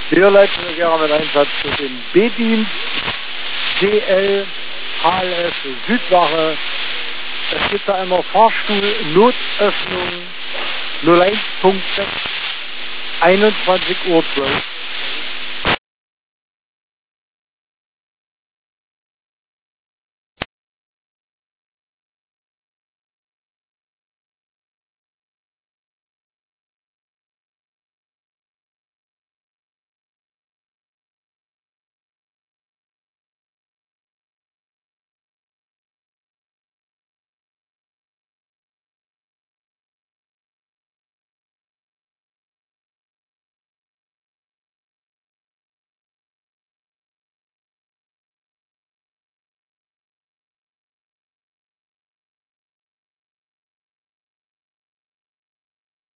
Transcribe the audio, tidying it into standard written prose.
Wir leiten gerne mit Einsatz für den B-Dienst, DL, HLF, Südwache. Es gibt da einmal Fahrstuhl, Notöffnung, 01.6, 21:12 Uhr.